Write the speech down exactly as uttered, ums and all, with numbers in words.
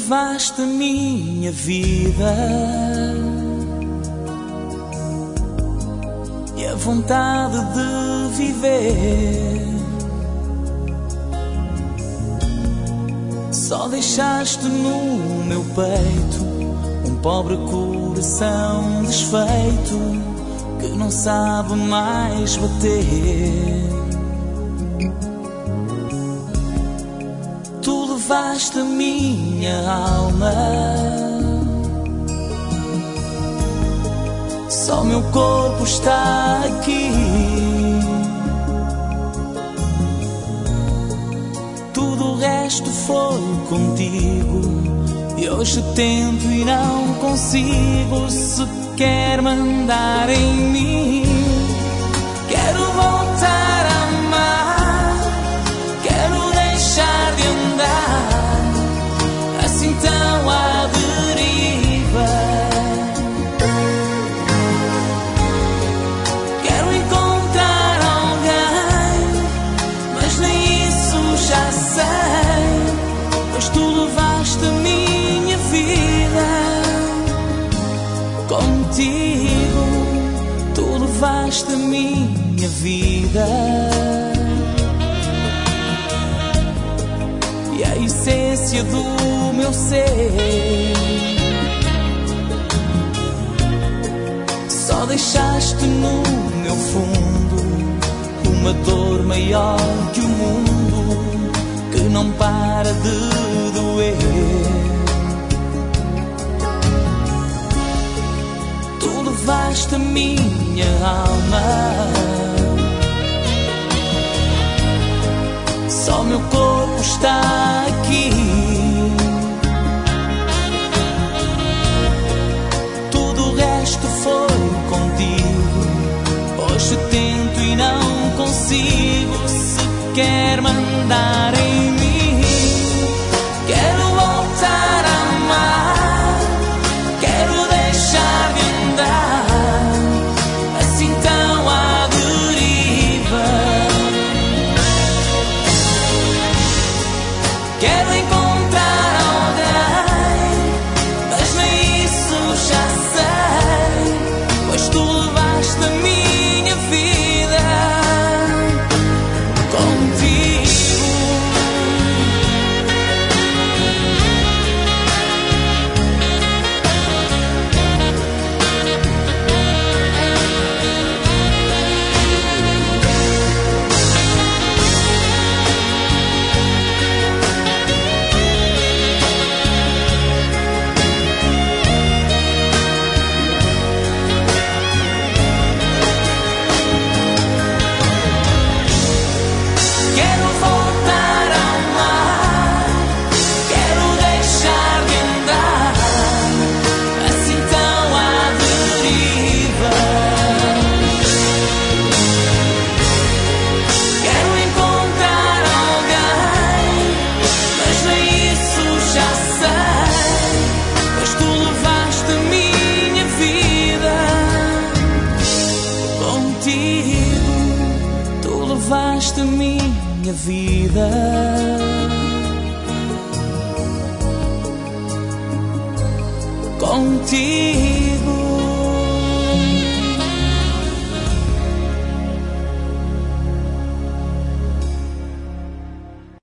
levaste a minha vida e a vontade de viver. Só deixaste no meu peito um pobre coração desfeito que não sabe mais bater. Tu levaste a minha alma, só meu corpo está aqui. Tudo o resto foi contigo e hoje tento e não consigo sequer mandar em mim. Quero voltar a amar, quero deixar de andar assim tão à deriva. Quero encontrar alguém, mas nem isso já sei, pois tu levaste a minha vida. Contigo tu levaste a minha vida e a essência do meu ser. Só deixaste no meu fundo uma dor maior que o mundo, que não para de doer. Tu levaste a minha alma, só meu corpo está aqui. Tudo o resto foi contigo, hoje tento e não consigo sequer mandar em mim. Quero voltar a amar, quero deixar de andar assim tão à deriva. Quero encontrar alguém, mas nem isso já sei, pois tu levaste a minha vida. Contigo quero voltar a amar, quero deixar de andar assim tão à deriva. Quero encontrar alguém, mas nem isso já sei, pois tu levaste a minha vida. Contigo tu levaste a minha vida. Contigo